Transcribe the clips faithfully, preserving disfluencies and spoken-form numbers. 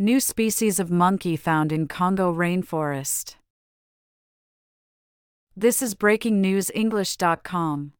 New species of monkey found in Congo rainforest. This is breaking news english dot com.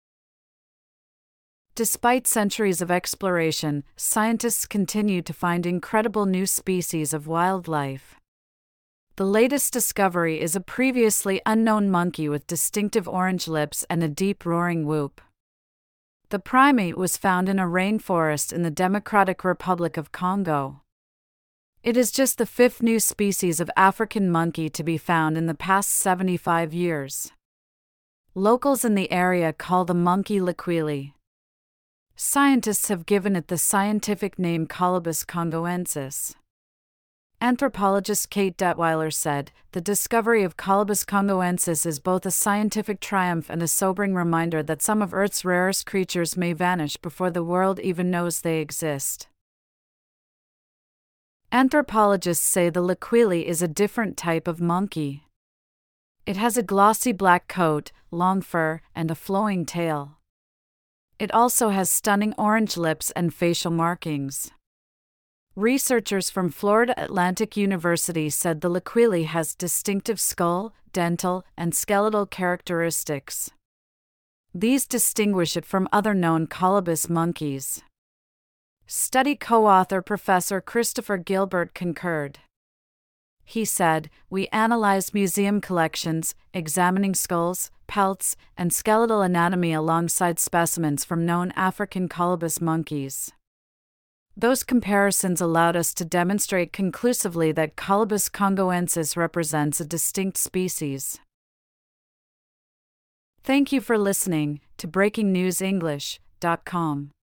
Despite centuries of exploration, scientists continue to find incredible new species of wildlife. The latest discovery is a previously unknown monkey with distinctive orange lips and a deep roaring whoop. The primate was found in a rainforest in the Democratic Republic of Congo. It is just the fifth new species of African monkey to be found in the past seventy-five years. Locals in the area call the monkey Likwili. Scientists have given it the scientific name Colobus congoensis. Anthropologist Kate Detweiler said, "The discovery of Colobus congoensis is both a scientific triumph and a sobering reminder that some of Earth's rarest creatures may vanish before the world even knows they exist." Anthropologists say the Likwili is a different type of monkey. It has a glossy black coat, long fur, and a flowing tail. It also has stunning orange lips and facial markings. Researchers from Florida Atlantic University said the Likwili has distinctive skull, dental, and skeletal characteristics. These distinguish it from other known colobus monkeys. Study co-author Professor Christopher Gilbert concurred. He said, "We analyzed museum collections, examining skulls, pelts, and skeletal anatomy alongside specimens from known African colobus monkeys. Those comparisons allowed us to demonstrate conclusively that Colobus congoensis represents a distinct species." Thank you for listening to breaking news english dot com.